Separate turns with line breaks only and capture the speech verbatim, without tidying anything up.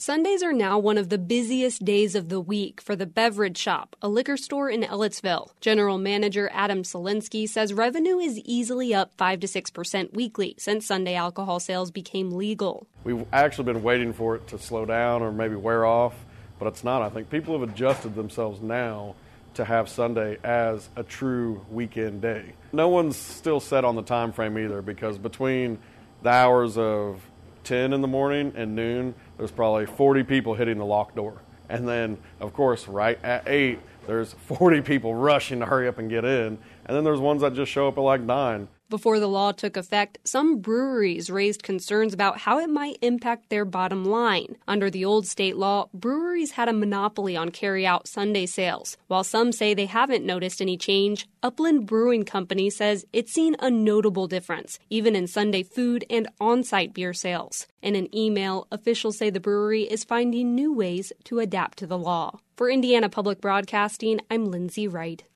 Sundays are now one of the busiest days of the week for the Beverage Shop, a liquor store in Ellettsville. General Manager Adam Solinsky says revenue is easily up five to six percent weekly since Sunday alcohol sales became legal.
We've actually been waiting for it to slow down or maybe wear off, but it's not. I think people have adjusted themselves now to have Sunday as a true weekend day. No one's still set on the time frame either, because between the hours of ten in the morning and noon, there's probably forty people hitting the locked door. And then, of course, right at eight, there's forty people rushing to hurry up and get in. And then there's ones that just show up at like nine.
Before the law took effect, some breweries raised concerns about how it might impact their bottom line. Under the old state law, breweries had a monopoly on carry-out Sunday sales. While some say they haven't noticed any change, Upland Brewing Company says it's seen a notable difference, even in Sunday food and on-site beer sales. In an email, officials say the brewery is finding new ways to adapt to the law. For Indiana Public Broadcasting, I'm Lindsay Wright.